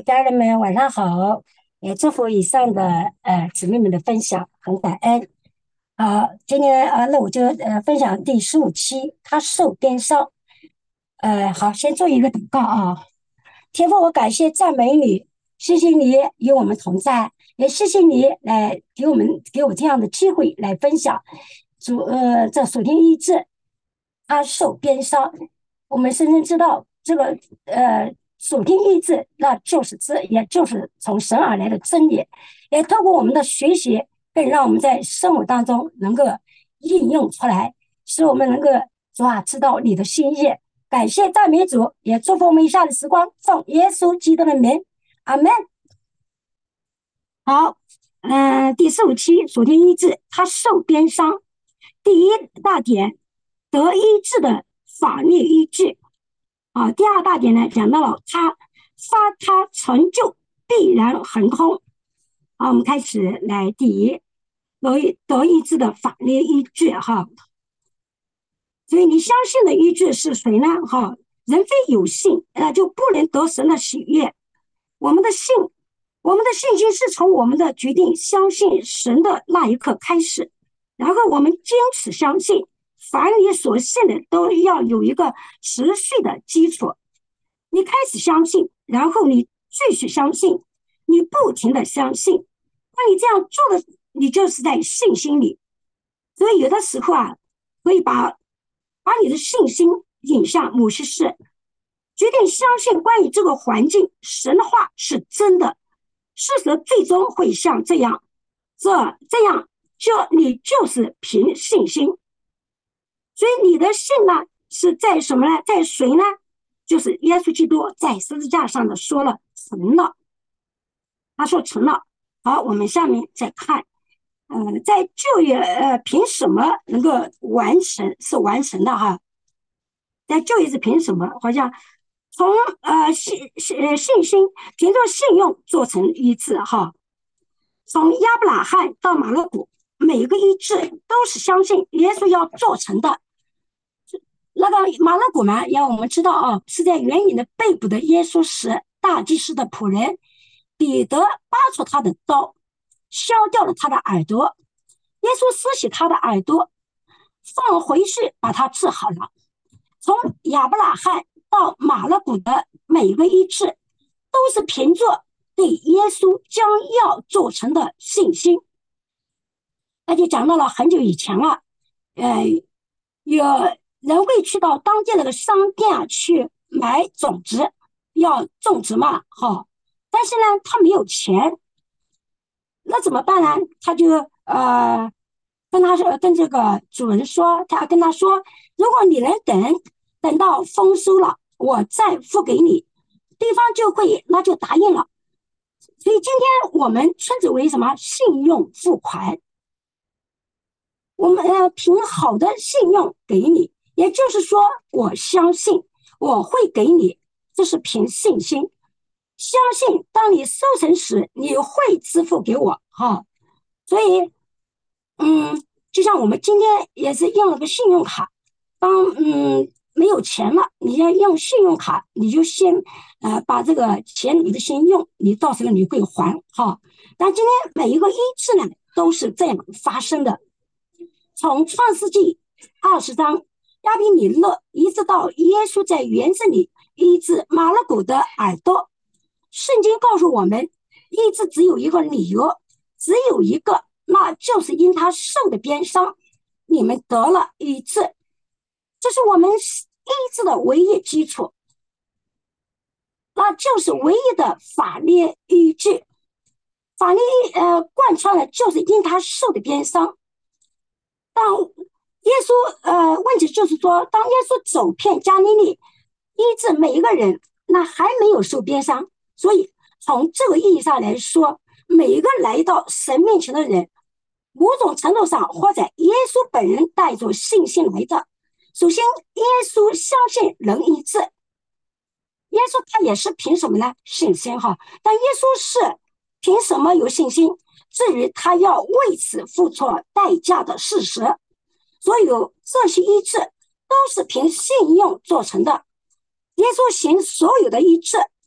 家人们晚上好，也祝福以上的姊妹们的分享，很感恩。好，今天那我就分享第15期，他受鞭伤。好，先做一个祷告啊。天父，我感谢赞美你，谢谢你与我们同在，也谢谢你来给我这样的机会来分享这属天医治，他受鞭伤。我们深深知道这个属天意志，那就是也就是从神而来的真理，也透过我们的学习，更让我们在生活当中能够应用出来，使我们能够主啊知道你的心意。感谢赞美主，也祝福我们以下的时光，奉耶稣基督的名，阿门。好，第15期属天医治，他受鞭伤，第一大点得医治的法律依据。第二大点呢，讲到了他成就必然恒空。好，我们开始来第一得医治的法律依据哈。所以你相信的依据是谁呢？人非有信，就不能得神的喜悦。我们的信心是从我们的决定相信神的那一刻开始，然后我们坚持相信，凡你所信的都要有一个持续的基础。你开始相信，然后你继续相信，你不停的相信。那你这样做的，你就是在信心里。所以有的时候可以把你的信心引向某些事，决定相信关于这个环境，神的话是真的，事实最终会像这样，这样你就是凭信心。所以你的信呢，是在什么呢？在谁呢？就是耶稣基督在十字架上的说了成了，他说成了。好，我们下面再看，在旧约凭什么能够完成？是完成的哈。在旧约是凭什么？好像从信心凭着信用做成医治哈。从亚伯拉罕到马勒古，每一个医治都是相信耶稣要做成的。那个马勒古呢，要我们知道是在原野的被捕的耶稣时，大祭司的仆人彼得拔出他的刀，削掉了他的耳朵。耶稣撕洗他的耳朵，放回去把他治好了。从亚伯拉罕到马勒古的每一个医治，都是凭着对耶稣将要做成的信心。那就讲到了很久以前了，有人会去到当地那个商店去买种子，要种植嘛，但是呢，他没有钱，那怎么办呢？他就跟这个主人说，他跟他说，如果你能等到丰收了，我再付给你，对方那就答应了。所以今天我们称之为什么？信用付款。我们凭好的信用给你，也就是说，我相信我会给你，这是凭信心。相信当你收成时，你会支付给我所以就像我们今天也是用了个信用卡，当没有钱了，你要用信用卡，你就先把这个钱你先用，你到时候你会还但今天每一个医治呢，都是这样发生的。从创世纪20章亚比米勒一直到耶稣在园子里医治马勒狗的耳朵，圣经告诉我们，医治只有一个理由，只有一个，那就是因他受的鞭伤，你们得了医治。这是我们医治的唯一基础，那就是唯一的法律依据。法律贯穿的就是因他受的鞭伤。当耶稣问题就是说，当耶稣走遍加利利医治每一个人，那还没有受鞭伤。所以从这个意义上来说，每一个来到神面前的人，某种程度上或者耶稣本人带着信心来的。首先耶稣相信能医治，耶稣他也是凭什么呢？信心但耶稣是凭什么有信心？至于他要为此付出代价的事实，所有这些医治都是凭信用做成的。耶稣行所有的医治，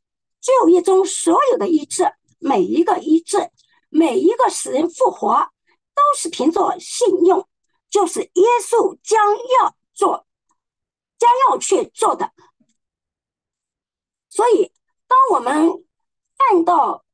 旧约中所有的医治，每一个医治，每一个使人复活，都是凭着信用，就是耶稣将要去做的。所以，当我们看到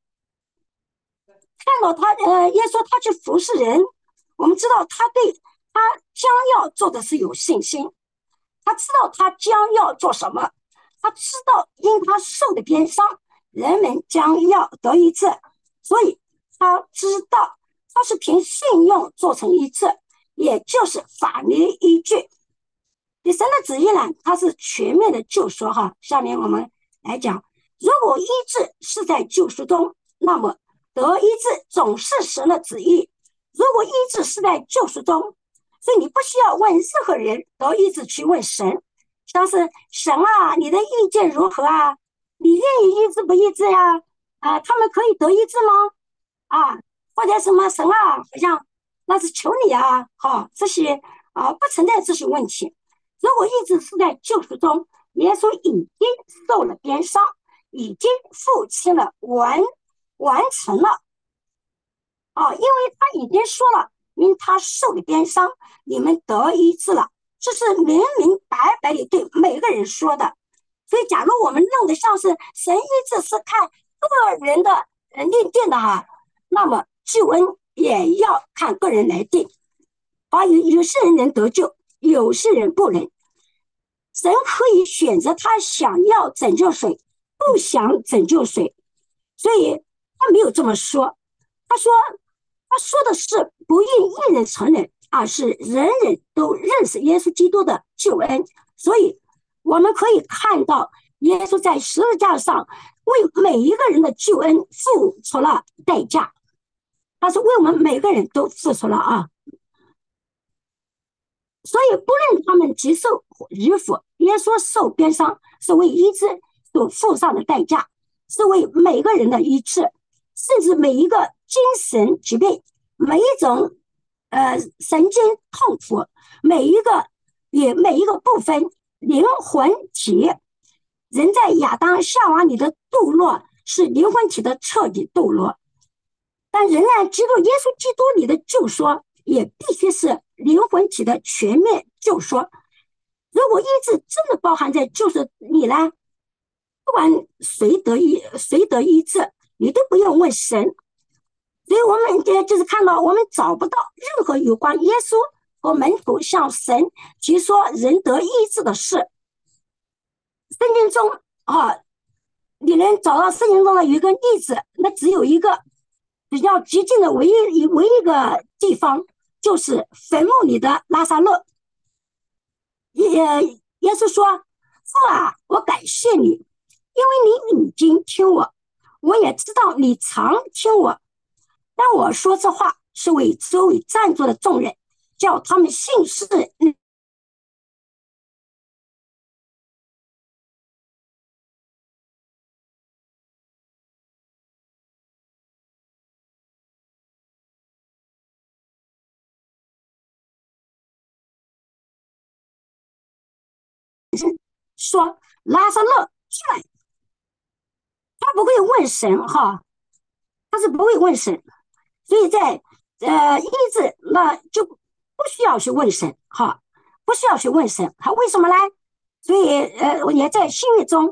他，耶稣他去服侍人，我们知道他对他将要做的是有信心，他知道他将要做什么，他知道因他受的鞭伤，人们将要得医治，所以他知道他是凭信用做成医治，也就是法律依据。神的旨意呢，它是全面的救赎哈。下面我们来讲，如果医治是在救赎中，那么得医治总是神的旨意。如果医治是在救赎中，所以你不需要问任何人，得医治去问神，像是神啊，你的意见如何啊？你愿意医治不医治呀？他们可以得医治吗？或者什么神啊，好像那是求你啊，这些不存在这些问题。如果医治是在救赎中，耶稣已经受了鞭伤，已经付清了完成了因为他已经说了，因他受的鞭伤，你们得医治了，这是明明白白的对每个人说的。所以假如我们弄得像是神医治是看个人的认定的那么救恩也要看个人来定。有些人能得救，有些人不能。神可以选择他想要拯救谁，不想拯救谁，所以他没有这么说。他说的是不因一人承认，而是人人都认识耶稣基督的救恩。所以我们可以看到耶稣在十字架上为每一个人的救恩付出了代价，他是为我们每个人都付出了所以不论他们接受与否，耶稣受鞭伤是为医治所付上的代价，是为每个人的医治，甚至每一个精神疾病，每一种神经痛苦，每一个部分灵魂体，人在亚当夏娃里的堕落是灵魂体的彻底堕落，但仍然基督耶稣基督里的救赎也必须是灵魂体的全面救赎。如果医治真的包含在救赎里呢，不管谁得医治，你都不用问神。所以我们就是看到我们找不到任何有关耶稣和门徒向神提说人得医治的事。圣经中你能找到圣经中的有一个例子，那只有一个比较激进的唯一一个地方，就是坟墓里的拉撒勒。耶稣说：父啊，我感谢你，因为你已经听我，我也知道你常听我，但我说这话是为周围站着的众人，叫他们信是说拉撒勒出来。他不会问神他是不会问神，所以在医治那就不需要去问神不需要去问神，他为什么呢？所以也在新约中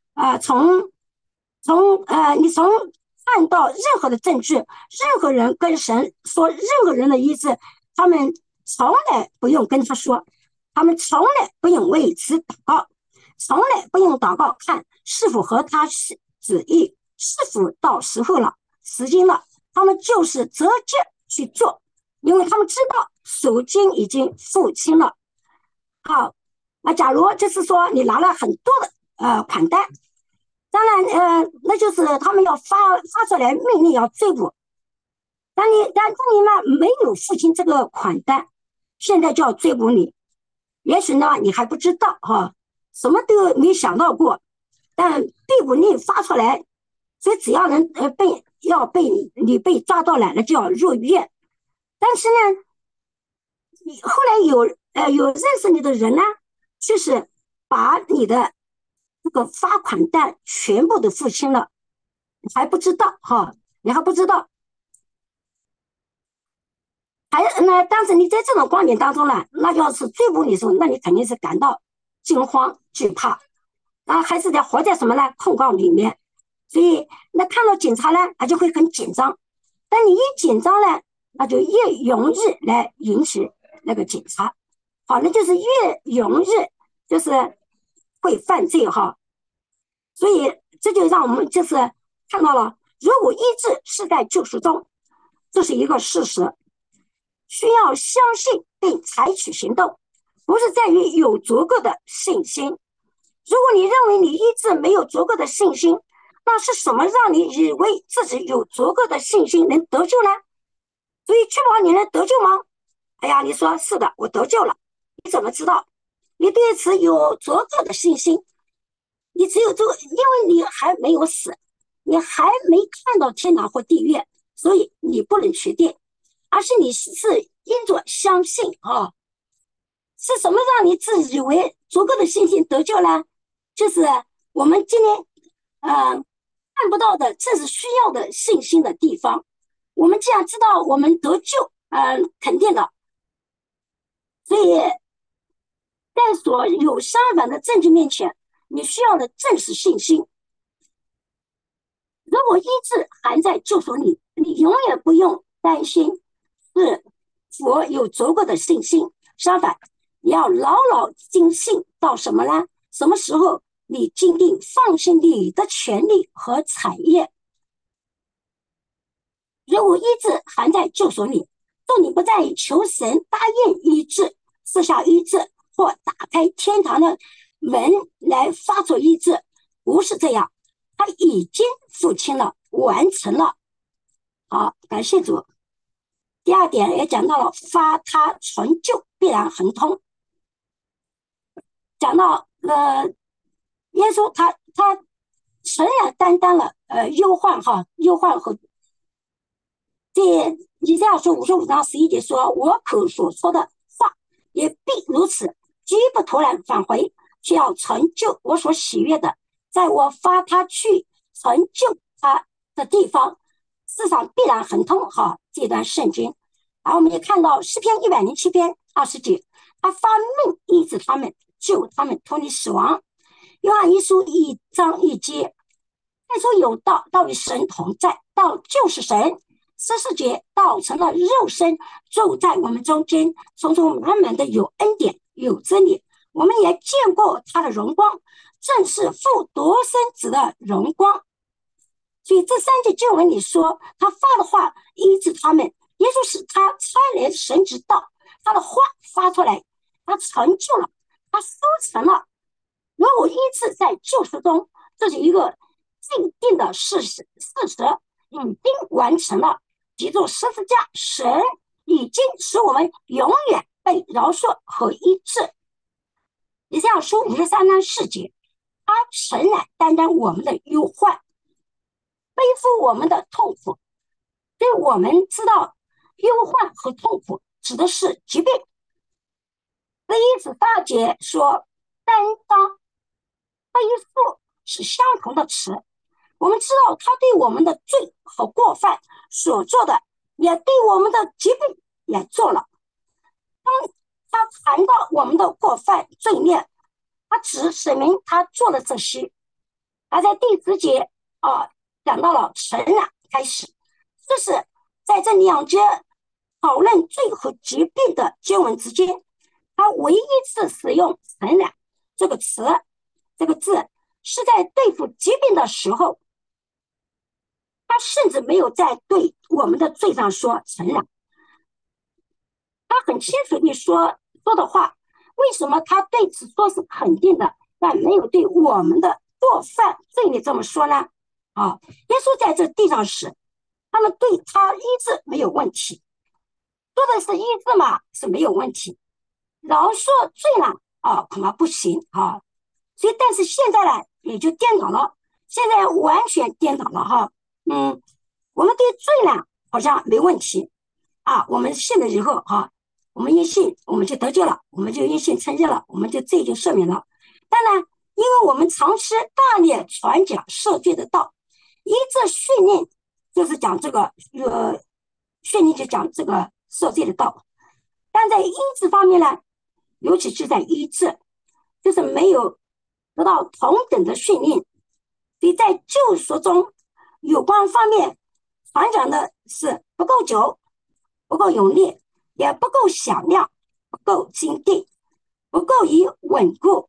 你从看到任何的证据，任何人跟神说任何人的医治，他们从来不用跟他说，他们从来不用为此祷告，从来不用祷告看是否合他旨意，是否到时候了时间了，他们就是直接去做，因为他们知道赎金已经付清了。那假如就是说你拿了很多的款单，当然那就是他们要发出来命令要追捕，但你呢没有付清这个款单，现在就要追捕你，也许呢你还不知道什么都没想到过，但逮捕令发出来，所以只要能被抓到了，那就要入院。但是呢，后来有认识你的人呢，就是把你的这个罚款单全部都付清了，你还不知道哈，你还不知道，那当时你在这种光景当中呢，那要是追捕你的时候，那你肯定是感到惊慌惧怕，然后还是在活在什么呢？控告里面。所以那看到警察呢，他就会很紧张。但你一紧张呢，那就越容易来引起那个警察。好，那就是越容易就是会犯罪哈。所以这就让我们就是看到了，如果医治是在救赎中，这是一个事实，需要相信并采取行动，不是在于有足够的信心。如果你认为你医治没有足够的信心，那是什么让你以为自己有足够的信心能得救呢？所以确保你能得救吗？哎呀，你说是的，我得救了，你怎么知道？你对此有足够的信心，你只有这个，因为你还没有死，你还没看到天堂或地狱，所以你不能确定，而是你是因着相信啊。是什么让你自以为足够的信心得救呢？就是我们今天看不到的，这是需要的信心的地方。我们既然知道我们得救，肯定的，所以在所有相反的证据面前，你需要的正是信心。如果医治还在救赎里，你永远不用担心是否有足够的信心。相反，你要牢牢坚信到什么呢？什么时候你坚定放心你的权利和产业？如果医治还在救赎里，当你不再求神答应医治、赐下医治或打开天堂的门来发出医治，不是这样，他已经付清了，完成了。好，感谢主。第二点也讲到了发他成就必然亨通，讲到耶稣他诚然担当了忧患哈，忧患和这以赛亚书55章11节说：“我口所说的话也必如此，绝不突然返回，却要成就我所喜悦的，在我发他去成就他的地方，世上必然亨通。”哈，这段圣经。然后我们也看到诗篇107篇20节，他发命医治他们，救他们脱离死亡。约翰一书1章1节，再说有道，道与神同在，道就是神。14节，道成了肉身，住在我们中间，充充满满的有恩典，有真理。我们也见过他的荣光，正是父独生子的荣光。所以这3节经文里说，他发的话医治他们，耶稣是他差来的神之道，他的话发出来，他成就了，他收成了。如果医治在救赎中，这是一个既定的事实，已经完成了。记住十字架，神已经使我们永远被饶恕和医治。以赛亚书53章4节，他诚然担当我们的忧患，背负我们的痛苦。所以我们知道忧患和痛苦指的是疾病。1:8节说担当、背负是相同的词。我们知道他对我们的罪和过犯所做的，也对我们的疾病也做了。当他谈到我们的过犯罪孽，他只审明他做了这些。而在第10节讲到了承认开始，这是在这2节讨论罪和疾病的经文之间，他唯一一次使用承认这个词，这个字是在对付疾病的时候。他甚至没有在对我们的罪上说承认，他很清楚地说的话，为什么他对此说是肯定的，但没有对我们的过犯罪孽这么说呢？耶稣在这地上时，他们对他医治没有问题，说的是医治嘛，是没有问题，饶恕罪呢恐怕不行所以但是现在呢也就颠倒了，现在完全颠倒了我们对罪呢好像没问题我们信了以后我们一信我们就得救了，我们就因信称义了，我们就罪就赦免了。当然因为我们长期大力传讲赦罪的道，医治训练就是讲这个训练就讲这个赦罪的道，但在医治方面呢，尤其是在医治，就是没有得到同等的训练，所以在救赎中有关方面传讲的是不够久，不够有力，也不够响亮，不够坚定，不够以稳固。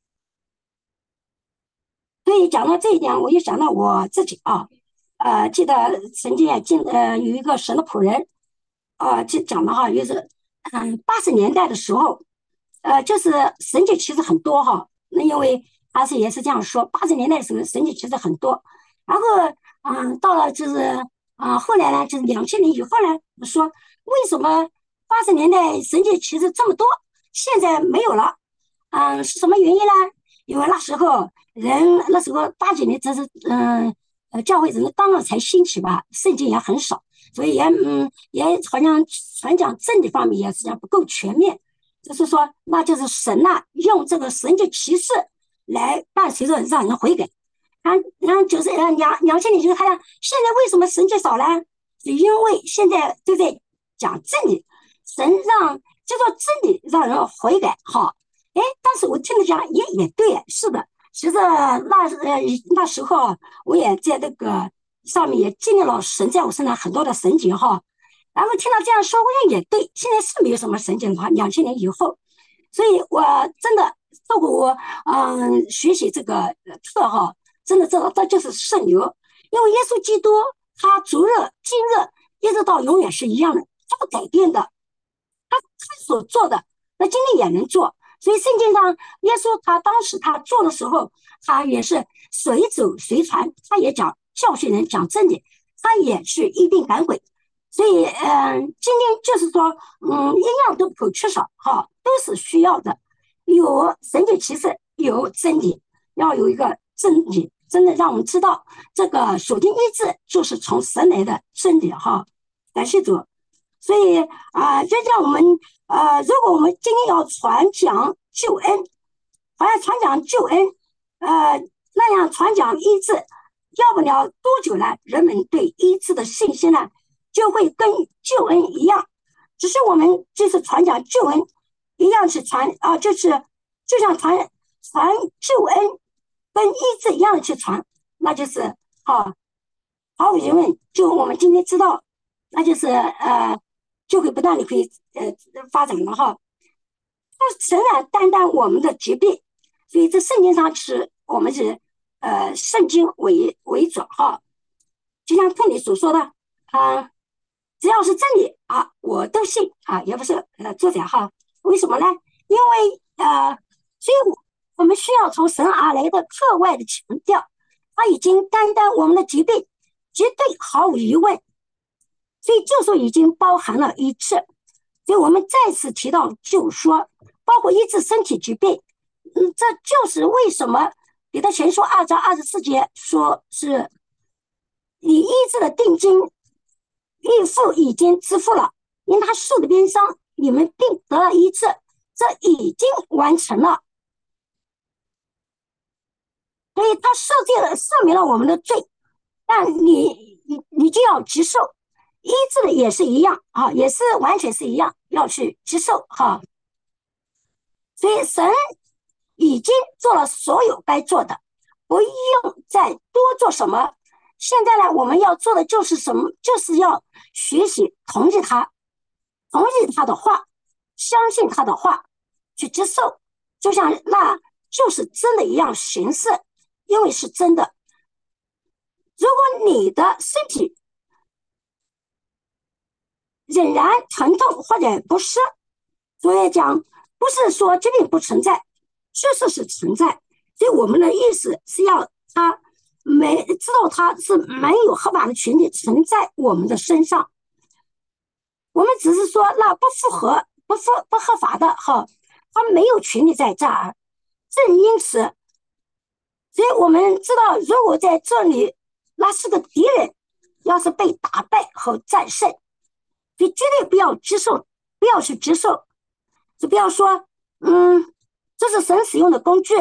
所以讲到这一点，我就想到我自己啊，记得曾经也有一个神的仆人，就讲的哈，就是80年代的时候，就是神迹其实很多哈，那因为他也是这样说，80年代的时候神迹其实很多，然后到了就是后来呢，就是2000年以后呢，说为什么80年代神迹其实这么多，现在没有了？是什么原因呢？因为那时候80年，这是教会只是刚刚才兴起吧，圣经也很少，所以也好像传讲真理方面也实际上不够全面。就是说，那就是神呐、用这个神迹奇事来伴随着让人悔改。然后就是2000年就是看现在为什么神迹少呢？是因为现在都在讲真理，神让就说真理让人悔改哈。哎，但是我听了讲也对，是的。其实那时候我也在这个上面也经历了神在我身上很多的神迹哈。然后听到这样说，我也对，现在是没有什么神迹的话，2000年以后，所以我真的透过我学习这个课哈，真的知道这就是圣流，因为耶稣基督他昨日今日一直到永远是一样的，他不改变的，他所做的，那今天也能做。所以圣经上，耶稣他当时他做的时候，他也是随走随传，他也讲教训人讲真理，他也是医病赶鬼。所以，今天就是说，一样都不可缺少，哈，都是需要的。有神迹奇事，有真理，要有一个真理，真的让我们知道这个属天医治就是从神来的真理，哈。感谢主。所以就像我们如果我们今天要传讲救恩，好像传讲救恩，那样传讲医治，要不了多久呢，人们对医治的信心呢，就会跟救恩一样。只是我们就是传讲救恩一样去传就是就像传救恩跟医治一样的去传，那就是毫无疑问，就我们今天知道，那就是就会不断的可以发展了哈。那神啊担当我们的疾病，所以这圣经上是我们是圣经为主哈。就像圣里所说的只要是真理我都信也不是作假哈。为什么呢？因为所以我们需要从神而来的课外的强调，他已经担当我们的疾病，绝对毫无疑问。所以救赎已经包含了医治，所以我们再次提到救赎，包括医治身体疾病。这就是为什么彼得前书2章24节说是你医治的定金预付已经支付了，因他受的鞭伤，你们并得了医治，这已经完成了。所以他赦免了我们的罪，但你就要接受。医治的也是一样也是完全是一样，要去接受所以神已经做了所有该做的，不用再多做什么。现在呢，我们要做的就是什么？就是要学习同意他的话，相信他的话，去接受，就像那就是真的一样行事，因为是真的。如果你的身体仍然疼痛或者不适，所以讲不是说疾病不存在，确实是存在。所以我们的意思是要他知道他是没有合法的权利存在我们的身上，我们只是说那不合法的他没有权利在这儿。正因此，所以我们知道，如果在这里那是个敌人，要是被打败和战胜，所以绝对不要接受，不要去接受，就不要说这是神使用的工具，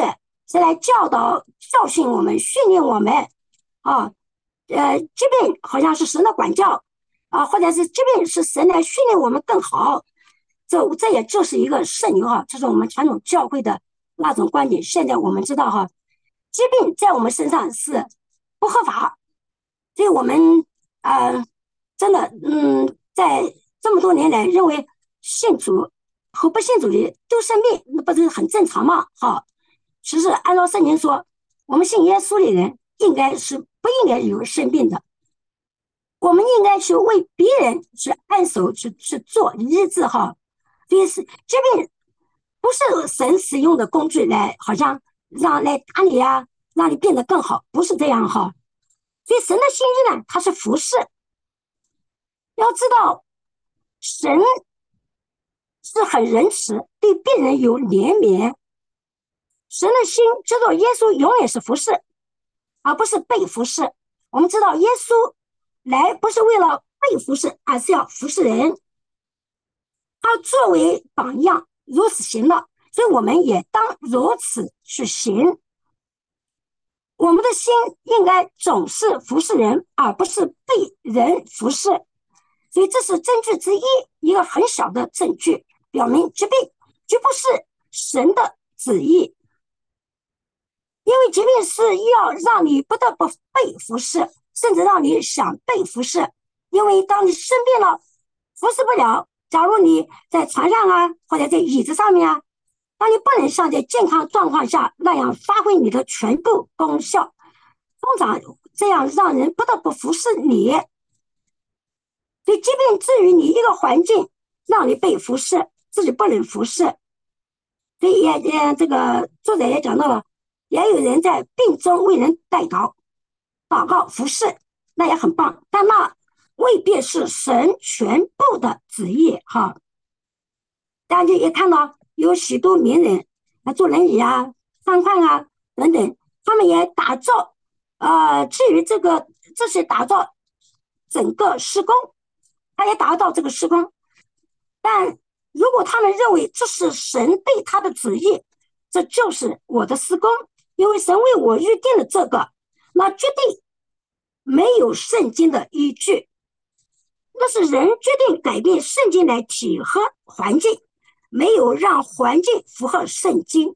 是来教导、教训我们、训练我们啊。即便好像是神的管教啊，或者是即便是神来训练我们更好，这也就是一个圣灵哈，这是我们传统教会的那种观点。现在我们知道哈，疾病在我们身上是不合法，所以我们真的在这么多年来认为信主和不信主的都生病，那不是很正常吗？好，其实按照圣经说，我们信耶稣的人不应该有生病的，我们应该去为别人去按手去做医治哈。所以是疾病不是神使用的工具来好像来打你啊，让你变得更好，不是这样哈。所以神的心意呢，它是服侍。要知道，神是很仁慈，对病人有怜悯。神的心知道耶稣永远是服侍，而不是被服侍。我们知道耶稣来不是为了被服侍，而是要服侍人。他作为榜样如此行了，所以我们也当如此去行。我们的心应该总是服侍人，而不是被人服侍。所以这是证据之一，一个很小的证据，表明疾病绝不是神的旨意。因为疾病是要让你不得不被服侍，甚至让你想被服侍。因为当你生病了，服侍不了，假如你在床上啊，或者在椅子上面啊，当你不能像在健康状况下那样发挥你的全部功效，通常这样让人不得不服侍你。所以疾病至于你一个环境让你被服侍，自己不能服侍。所以这个作者也讲到了，也有人在病中为人代祷、祷告、服侍，那也很棒，但那未必是神全部的旨意哈。大家也看到有许多名人坐轮椅啊、瘫痪啊等等，他们也打造至于这是打造整个施工，他也达到这个施工。但如果他们认为这是神对他的旨意，这就是我的施工，因为神为我预定了这个，那绝对没有圣经的依据，那是人决定改变圣经来体合环境，没有让环境符合圣经。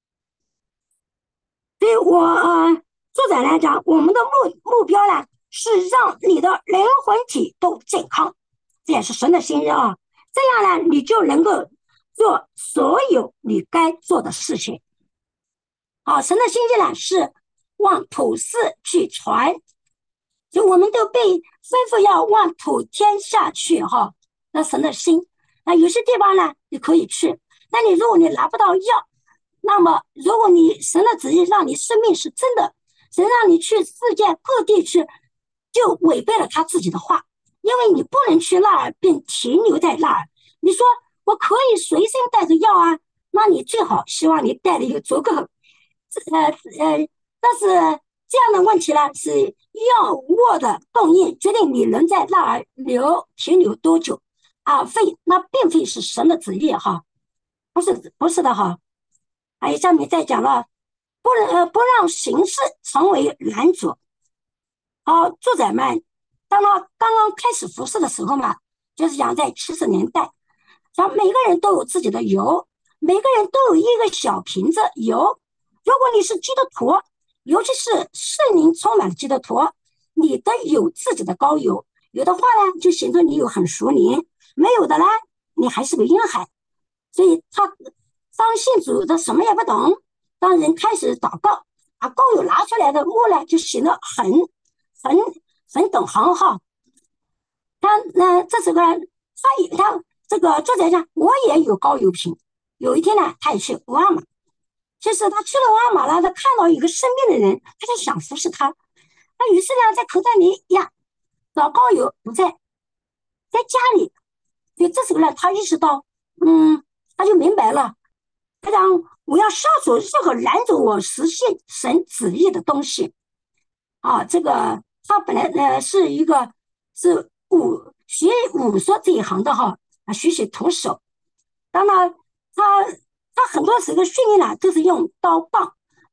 所以作者来讲，我们的目标呢是让你的灵魂体都健康，这也是神的心意啊。这样呢，你就能够做所有你该做的事情。好，神的心意呢是往普世去传，就我们都被吩咐要往普天下去哈。那神的心，那有些地方呢你可以去，但如果你拿不到药，那么如果你神的旨意让你生命是真的，神让你去世界各地去，就违背了他自己的话，因为你不能去那儿并停留在那儿。你说我可以随身带着药啊，那你最好希望你带的有足够但是这样的问题呢，是药物的供应决定你能在那儿停留多久啊？那并非是神的旨意哈，不是的哈。还有下面再讲了，不让形式成为拦阻。好，作者们当他刚刚开始服侍的时候嘛，就是讲在70年代，讲每个人都有自己的油，每个人都有一个小瓶子油。如果你是基督徒，尤其是圣灵充满的基督徒，你的有自己的膏油，有的话呢就显得你有很属灵，没有的呢你还是个婴孩。所以他当信主的什么也不懂，当人开始祷告，把膏油拿出来的木呢就显得很懂行哈。这是个他这个作者讲，我也有膏油瓶。有一天呢，他也去沃尔玛，就是他去了沃尔玛了，他看到一个生病的人，他就想服侍他。那于是呢，在口袋里呀找膏油不在家里，所以这时候呢，他意识到，他就明白了，他讲我要消除任何拦阻我实现神旨意的东西。这个他本来是一个学武术这一行的哈，学徒手。当然他很多时候训练呢都是用刀棒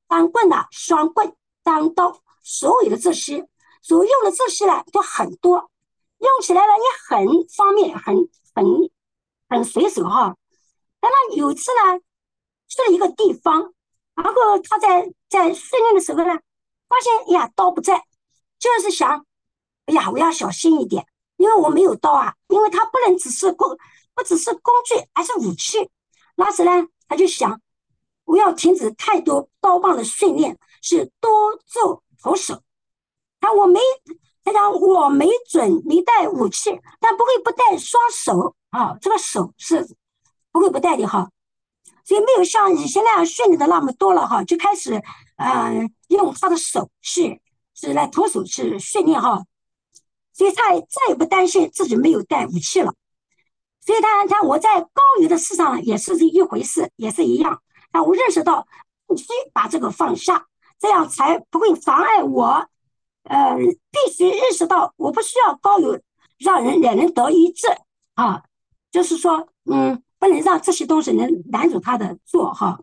当棍的双棍、当刀，所有的这些所用的这些呢都很多，用起来呢也很方便，很随手哈。但他有一次呢去了一个地方，然后他在训练的时候呢，发现哎呀刀不在，就是想哎呀我要小心一点，因为我没有刀啊，因为它不能只是不只是工具，还是武器。那时呢，他就想不要停止太多刀棒的训练，是多做徒手。他我没，他讲我没准没带武器，但不会不带双手啊，这个手是不会不带的哈。所以没有像以前那样训练的那么多了哈，就开始用他的手是来徒手去训练哈，所以他再也不担心自己没有带武器了。所以我在高于的事上也是一回事，也是一样。我认识到必须把这个放下，这样才不会妨碍我。必须认识到我不需要高于让人也能得医治啊，就是说，不能让这些东西能拦阻他的做哈。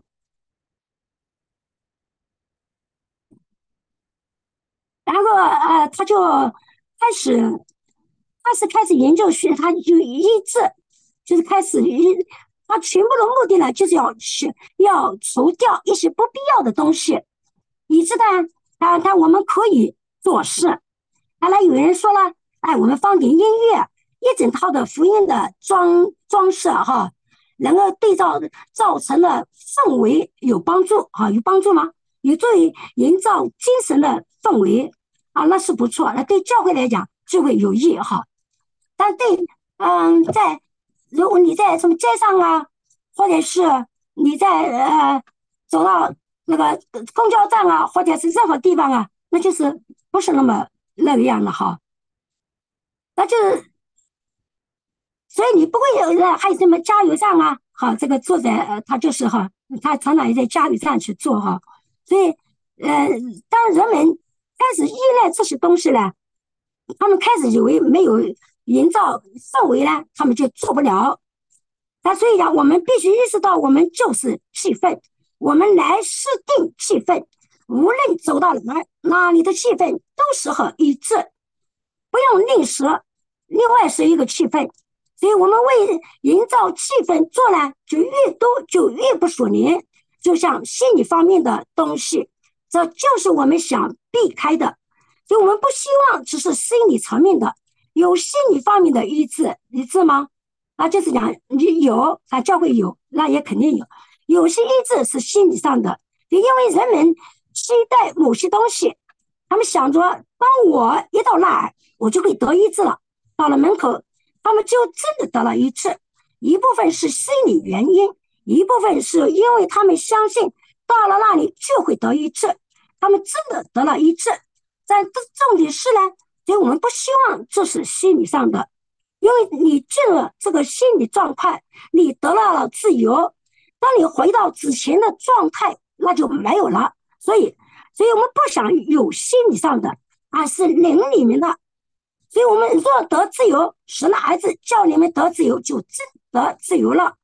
然后他就开始开始研究学，他就医治，就是开始他全部的目的呢，就是要除掉一些不必要的东西，以致呢，我们可以做事。后来有人说了，哎，我们放点音乐，一整套的福音的装饰哈，能够造成的氛围有帮助啊，有帮助吗？有助于营造精神的氛围啊，那是不错，那对教会来讲就会有益哈。但对，如果你在什么街上啊，或者是你在走到那个公交站啊，或者是任何地方啊，那就是不是那个样的哈。那就是所以你不会有人还有什么加油站啊，好，这个作者他就是哈，他常常也在加油站去做哈。所以当人们开始依赖这些东西呢，他们开始以为没有营造氛围呢，他们就做不了。那所以讲，我们必须意识到，我们就是气氛，我们来设定气氛，无论走到哪里的气氛都适合一致，不用另舍，另外是一个气氛。所以我们为营造气氛做呢，就越多就越不属灵，就像心理方面的东西，这就是我们想避开的。所以我们不希望只是心理层面的，有心理方面的一致吗？那就是讲你有，教会有，那也肯定有。有些医治是心理上的，因为人们期待某些东西，他们想着，当我一到那儿，我就会得医治了。到了门口，他们就真的得了医治。一部分是心理原因，一部分是因为他们相信到了那里就会得医治，他们真的得了医治。但重点是呢，所以我们不希望这是心理上的，因为你进了这个心理状态，你得到了自由。当你回到之前的状态，那就没有了。所以我们不想有心理上的，而是灵里面的。所以我们若得自由，使那儿子叫你们得自由，就真得自由了。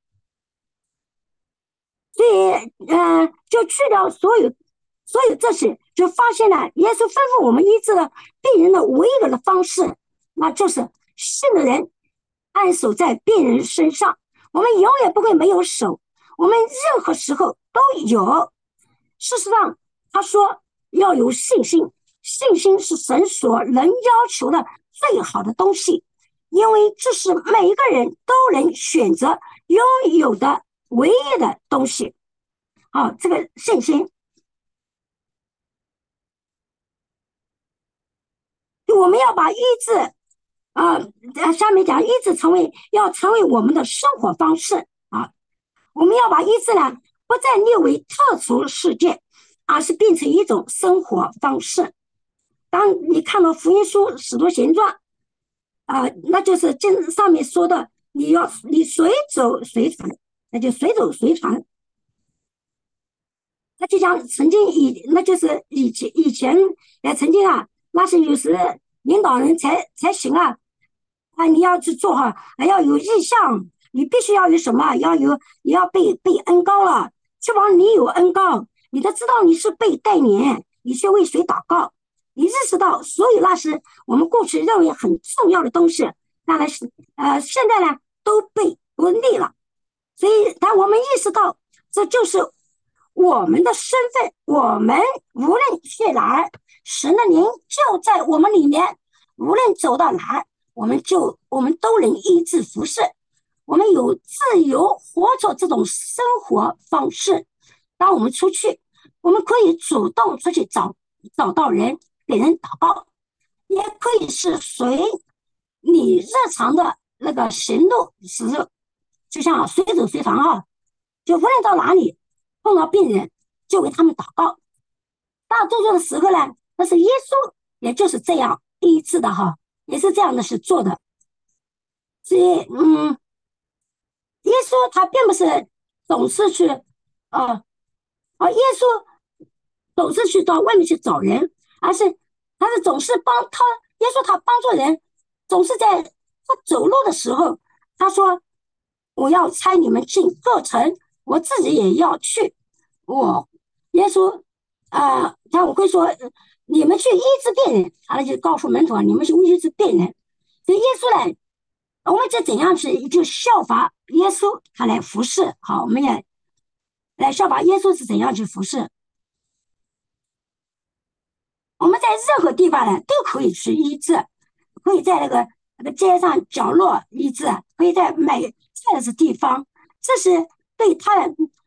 所以，就去掉所有这些，就发现了耶稣吩咐我们医治了病人的唯一的方式，那就是信的人按手在病人身上。我们永远不会没有手，我们任何时候都有。事实上，他说要有信心，信心是神所能要求的最好的东西，因为这是每一个人都能选择拥有的唯一的东西。好，这个信心，我们要把医治下面讲医治要成为我们的生活方式啊。我们要把医治呢不再列为特殊事件，而是变成一种生活方式。当你看到福音书使徒行传那就是这上面说的，你随走随传，那就随走随传。那就像曾经那就是以前也曾经那是有时领导人才行你要去做要有意向，你必须要有什么，你要被恩高了，确保你有恩高， 你都知道你是被带领，你去为谁祷告，你认识到所有那些我们过去认为很重要的东西，那是现在呢都被不利了。所以当我们意识到这就是我们的身份，我们无论去哪儿，神的灵就在我们里面，无论走到哪儿，我们都能医治服侍，我们有自由活着这种生活方式。当我们出去，我们可以主动出去找到人，给人祷告，也可以是随你日常的那个行动时，就像随走随传啊，就无论到哪里碰到病人，就为他们祷告。大多数的时候呢，那是耶稣，也就是这样医治的哈，也是这样的是做的。所以，耶稣他并不是总是去，耶稣总是去到外面去找人，而是他是总是耶稣他帮助人，总是在他走路的时候，他说我要差你们进各城，我自己也要去。耶稣他我会说你们去医治病人，他就告诉门徒你们去医治病人。所以耶稣呢，我们就怎样去就效法耶稣他来服侍。好，我们也来效法耶稣是怎样去服侍。我们在任何地方呢都可以去医治，可以在那个街上角落医治，可以在买菜的地方，这是对他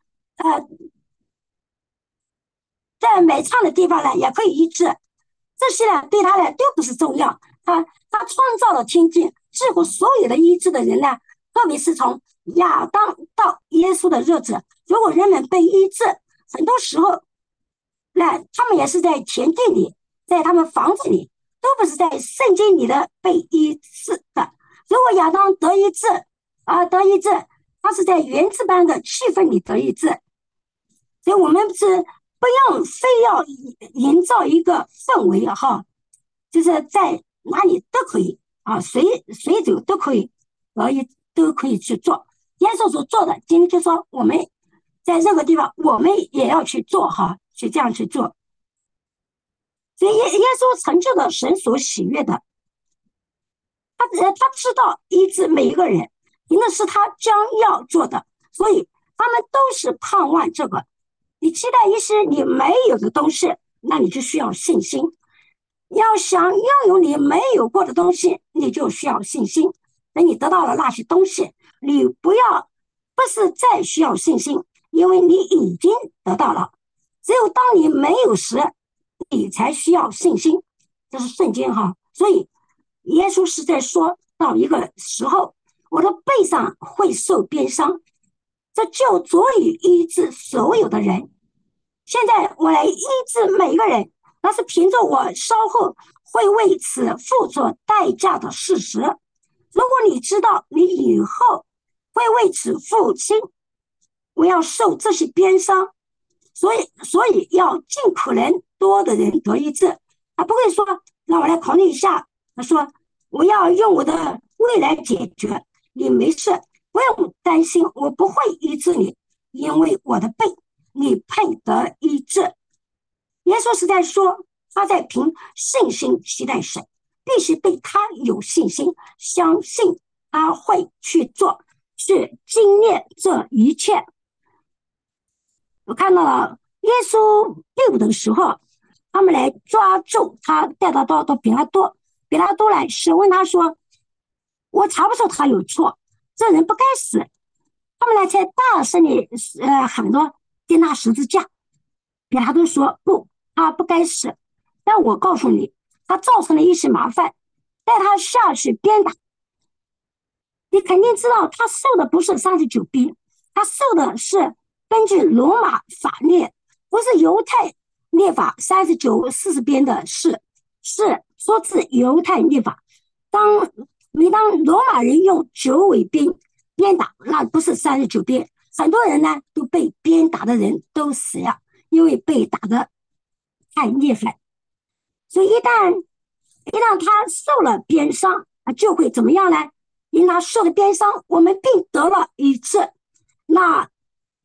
在买菜的地方呢也可以医治，这些呢对他呢都不是重要。他创造了天地，几乎所有的医治的人呢，特别是从亚当到耶稣的日子，如果人们被医治，很多时候那他们也是在田地里，在他们房子里，都不是在圣经里的被医治的。如果亚当得医治他是在原子般的气氛里得医治。所以我们是不用非要营造一个氛围哈，就是在哪里都可以随走都可以，都可以去做。耶稣所做的，今天就说我们在任何地方，我们也要去做哈，去这样去做。所以耶稣成就了神所喜悦的，他知道医治每一个人，因为是他将要做的，所以他们都是盼望这个。你期待一些你没有的东西，那你就需要信心。要想拥有你没有过的东西，你就需要信心。等你得到了那些东西，你不是再需要信心，因为你已经得到了。只有当你没有时，你才需要信心。这是圣经哈。所以耶稣是在说到一个时候，我的背上会受鞭伤，这就足以医治所有的人。现在我来医治每一个人，那是凭着我稍后会为此付出代价的事实。如果你知道你以后会为此付清，我要受这些鞭伤，所以要尽可能多的人得医治。他不会说让我来考虑一下，他说我要用我的未来解决，你没事，不用担心，我不会医治你，因为我的背你配得医治。耶稣是在说他在凭信心期待神，必须对他有信心，相信他会去做，去经历这一切。我看到了耶稣被捕的时候，他们来抓住他，带他到比拉多，比拉多来审问他说，我查不出他有错，这人不该死。他们来才大声地喊着钉他十字架。比拉多说不，他不该死，但我告诉你，他造成了一些麻烦，带他下去鞭打。你肯定知道他受的不是39鞭，他受的是根据罗马法律，不是犹太律法39、40鞭的是说自犹太律法。每当罗马人用9尾鞭鞭打，那不是39鞭，很多人呢都被鞭打的人都死了，因为被打得太厉害。所以一旦他受了鞭伤，就会怎么样呢？因他受了鞭伤，我们并得了医治。那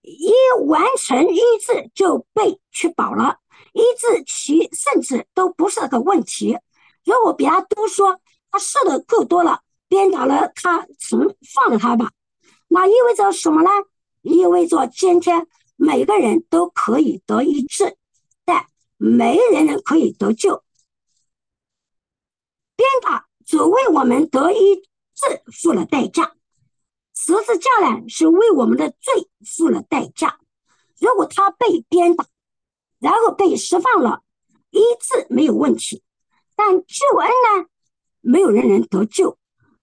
一完成医治就被确保了，医治其甚至都不是个问题。如果比他多说，他受的够多了，鞭打了他，放了他吧，那意味着什么呢？意味着今天每个人都可以得医治，但没人可以得救。鞭打只为我们得医治付了代价，十字架呢是为我们的罪付了代价。如果他被鞭打，然后被释放了，医治没有问题，但救恩呢，没有人能得救。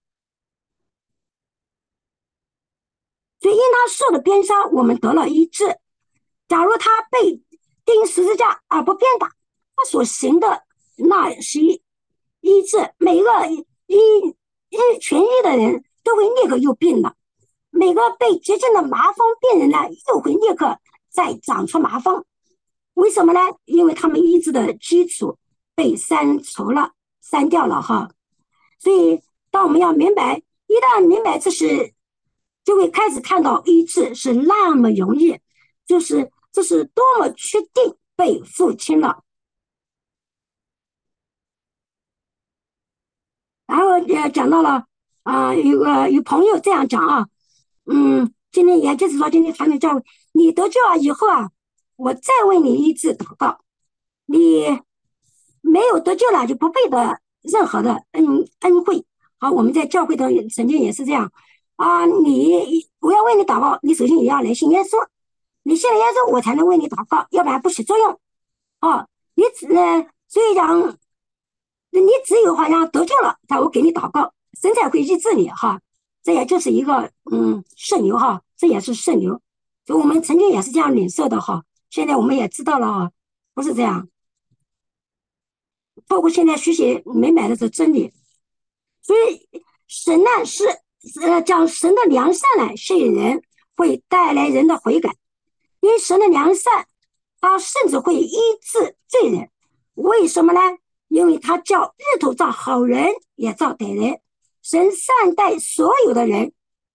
所以因他受的鞭伤，我们得了医治。假如他被钉十字架而不鞭打，他所行的那是医治。每个痊愈的人都会立刻有病了，每个被急症的麻风病人呢，又会立刻再长出麻风。为什么呢？因为他们医治的基础被删掉了哈。所以当我们要明白，一旦明白这是，就会开始看到医治是那么容易，就是这是多么确定被付清了。然后讲到了有朋友这样讲啊，今天也就是说今天传统教会，你得救了以后啊，我再为你医治祷告，你没有得救了就不配得任何的恩惠。好，我们在教会中曾经也是这样啊，我要为你祷告，你首先也要来信耶稣，你信了耶稣，我才能为你祷告，要不然不起作用。哦，所以讲，你只有好像得救了，我给你祷告，神才会医治你哈。这也就是一个圣流哈，这也是圣流。所以我们曾经也是这样领受的哈，现在我们也知道了哈，不是这样。包括现在学习明白的是真理，所以神呢是讲神的良善来吸引人，会带来人的悔改。因为神的良善，他甚至会医治罪人。为什么呢？因为他叫日头照好人也照歹人，神善待所有的人。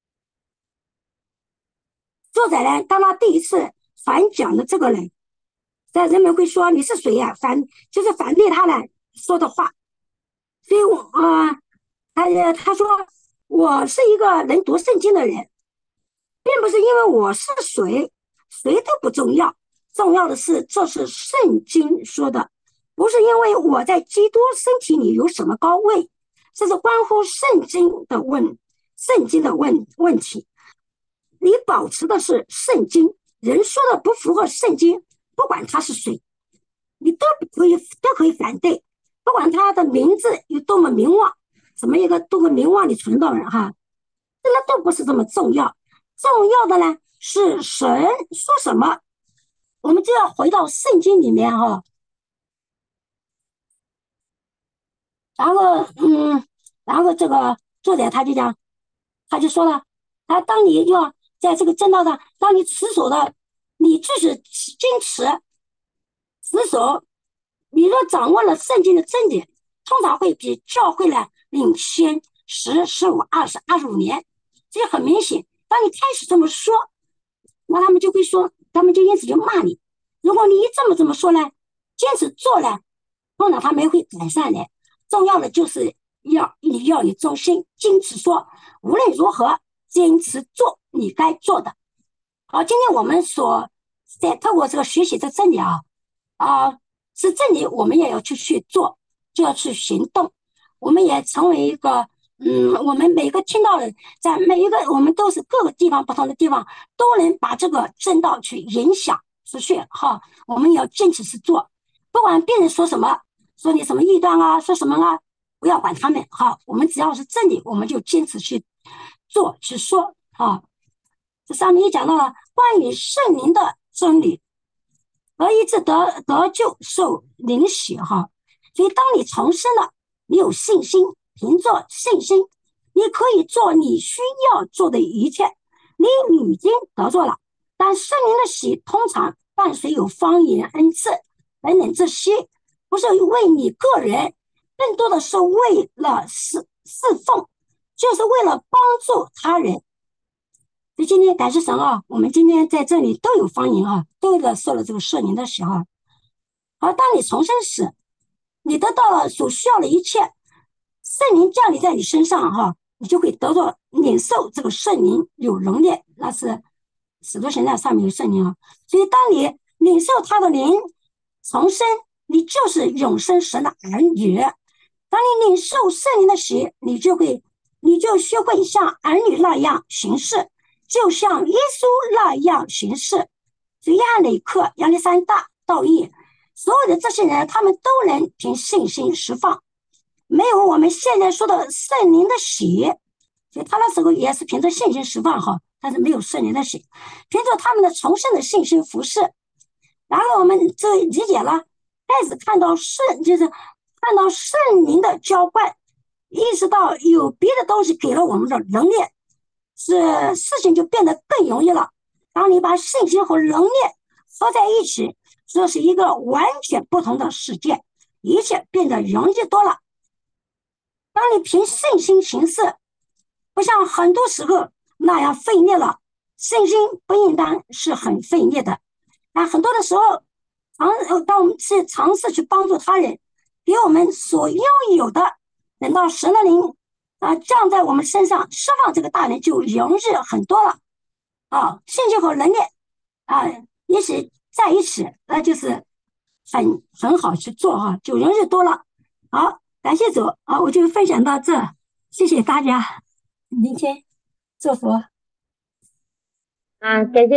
作者呢，当他第一次反讲的这个人，但人们会说你是谁呀、就是反对他来说的话。所以他说我是一个能读圣经的人，并不是因为我是谁都不重要，重要的是这是圣经说的，不是因为我在基督身体里有什么高位，这是关乎圣经的问题。你保持的是圣经，人说的不符合圣经，不管他是谁，你都可以反对，不管他的名字有多么名望，怎么一个多么名望的传道人哈，那都不是这么重要。重要的呢是神说什么，我们就要回到圣经里面哈。然后然后这个作者他就讲，他就说了，当你要在这个正道上，当你持守的，你就是坚持守，你若掌握了圣经的真理，通常会比教会呢领先10、15、20、25年。这很明显，当你开始这么说，那他们就会说，他们就因此就骂你。如果你一这么说呢，坚持做呢，通常他们会改善的。重要的就是要你忠心，坚持说，无论如何坚持做你该做的。好，今天我们在透过这个学习的真理是真理，我们也要去做，就要去行动。我们也成为一个我们每个听到的，在每一个我们都是各个地方不同的地方，都能把这个正道去影响出去哈。我们也要坚持去做，不管别人说什么，说你什么异端啊，说什么啊，不要管他们哈。我们只要是真理，我们就坚持去做去说哈。这上面也讲到了关于圣灵的真理，而一直得救受灵洗哈。所以当你重生了，你有信心，凭着信心，你可以做你需要做的一切，你已经得着了。但圣灵的洗通常伴随有方言恩赐等等，这些不是为你个人，更多的是为了侍奉，就是为了帮助他人。 所以今天感谢神啊，我们今天在这里都有方言啊，都有受了这个圣灵的洗啊。而当你重生时，你得到了所需要的一切，圣灵降临在你身上哈，你就会得到领受这个圣灵有能力，那是使徒行传上面有圣灵啊。所以当你领受他的灵重生，你就是永生神的儿女。当你领受圣灵的洗，你就学会像儿女那样行事，就像耶稣那样行事。所以亚里克、亚历山大、道义，所有的这些人，他们都能凭信心释放，没有我们现在说的圣灵的洗，所以他那时候也是凭着信心释放哈，但是没有圣灵的洗，凭着他们的重生的信心服侍。然后我们就理解了，开始看到就是看到圣灵的浇灌，意识到有别的东西给了我们的能力，事情就变得更容易了。当你把信心和能力合在一起，这是一个完全不同的世界，一切变得容易多了。当你凭信心行事，不像很多时候那样费力了，信心不应当是很费力的。那很多的时候，当我们去尝试去帮助他人，比我们所拥有的，等到神的灵降在我们身上，释放这个大能就容易很多了信心和能力一起在一起，那就是很好去做就容易多了。好，感谢主我就分享到这，谢谢大家聆听，祝福。 感谢